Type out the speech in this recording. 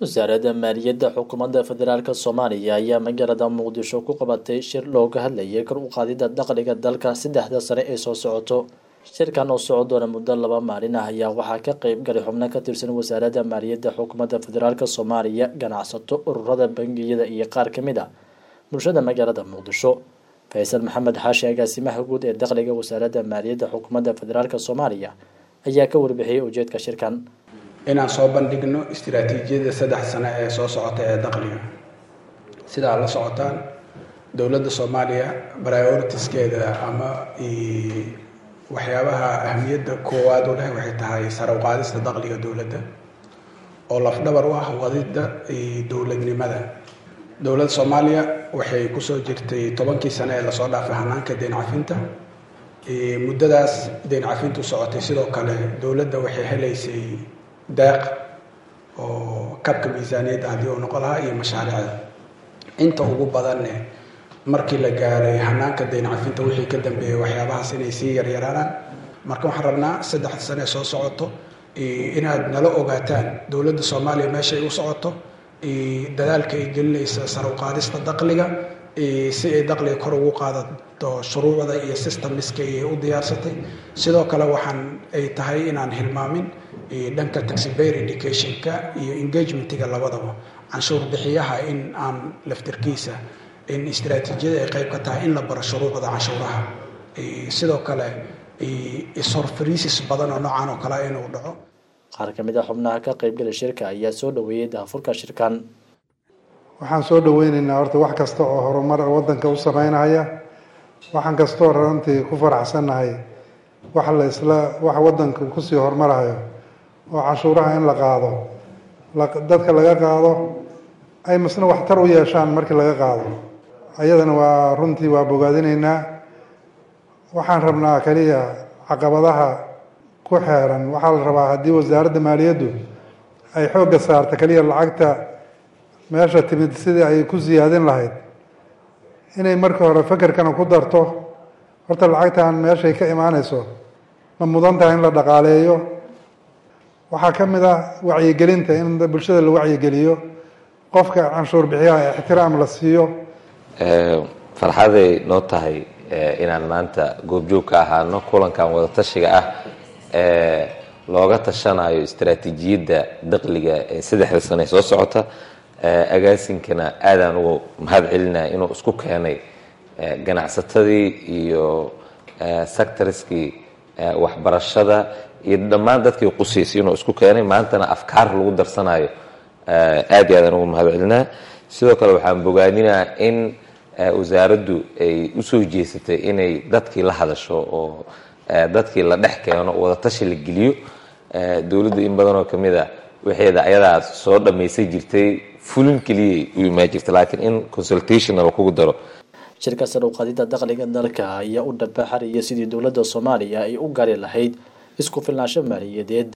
wasaaradda maaliyadda xukuumadda federaalka Soomaaliya ayaa magaalada Muqdisho ku qabatay shir looga hadlayay kor u qaadida dakhliga dalka saddexda sano ee soo socoto. Shirkan oo socon doona muddo 2 maalin ah ayaa waxaa ka qayb galay xubno ka tirsan wasaaradda maaliyadda xukuumadda federaalka Soomaaliya, ganacsato, ururada bangiyada iyo qaar ka mid ah bulshada magaalada Muqdisho. Faysal Maxamed Xaashi, agaasimaha guud ee dakhliga wasaaradda maaliyadda xukuumadda federaalka Soomaaliya, ayaa ka warbixiyay ujeedka shirkan. inaan soo bandhigno istiraatiijiyada 3 sano ee soo socota ee dakhliga. Sida la socotaan, dowladda Soomaaliya priorities-keeda ama waxyaabaha ahmiyadda koowaad u leh waxay tahay sare u qaadista dakhliga dowladda oo lafdhabar u ah wadida dowladnimada. Dowladda Soomaaliya waxay ku soo jirtay 10kii sano ee la soo dhaafay hanaanka deyn cafinta. Muddadaas deyn cafintu socotay sidoo kale dowladda waxay helaysay deeq oo kabka miisaaniyadda haddii uu noqon lahaa iyo mashaariicda. Inta ugu badanne markii la gaaray hanaanka deyn cafinta wixii ka dambeeyay waxyaabahaas inay sii yaryaraanaan. Marka waxaan rabnaa 3 sano ee soo socoto inaad nala ogaataan dowladda Soomaaliya meesha ay u socoto, dadaalka ay gelinaysa sare u qaadista dakhliga si ay dakhliga kor ugu qaadato shuruucda iyo systemiska ay u diyaarsatay. Sidoo kale waxaan ay tahay inaan hilmaamin dhanka taxpayer education-ka iyo engagement-ga labadaba canshuur bixiyaha in aan laftirkiisa in istiraatiijiyada ay qayb ka tahay in la baro shuruucda canshuuraha. Sidoo kale is-horfariisis badan oo noocan oo kale inuu dhaco. Qaar ka mid ah xubnaha ka qayb galay shirka ayaa soo dhaweeyay daahfurka shirkan. Waxaan soo dhaweynaynaa horta wax kasta oo horumar waddanka u sameynaya. Waxaan kastoo runtii ku faraxsanahay wax waddanka ku sii horumarayo oo canshuuraha in la qaado, dadka laga qaado ay masna waxtar u yeeshaan markii laga qaado. Ayadana waa runtii waa bogaadinaynaa. Waxaan rabnaa kaliya caqabadaha ku xeeran waxaa la rabaa haddii wasaaradda maaliyaddu ay xoogga saarto kaliya lacagta meesha timid sidii ay ku siyaadin lahayd, inay marka hore fakarkana ku darto horta lacagtan meeshay ka imaanayso ma mudan tahay in la dhaqaaleeyo. waxaa ka mid ah wacyigelinta in bulshada la wacyigeliyo, qofka canshuur bixiyaha ixtiraam la siiyo. farxaday noo tahay inaan maanta goobjoog ka ahaano kulankan wada tashiga ah ee looga tashanayo istiraatiijiyadda dakhliga ee 3 sano soo socota. agaasinkana aadaan ugu mahad celinaa inuu isku keenay ganacsatadii iyo sectorskii waxbarashada iyo dhammaan dadkii qusiisay inuu isku keenay, maantana afkaar lagu darsanayo. aad iyo aadaan ugu mahad celinaa. sidoo kale waxaan bogaadinaa in wasaaraddu ay u soo jeesatay inay dadkii la hadasho oo dadkii la dhex keeno wada tashi la geliyo. dowladda in badan oo ka mid ah waxeeda ayadaa soo dhammaysay jirtay, fulin keliya u imaan jirta, laakiin in consultation lagu daro. Shirka sare u qaadida dakhliga dalka ayaa u dhabaxaraya sidii dowladda Soomaaliya ay u gaari lahayd isku filnaansho maaliyadeed.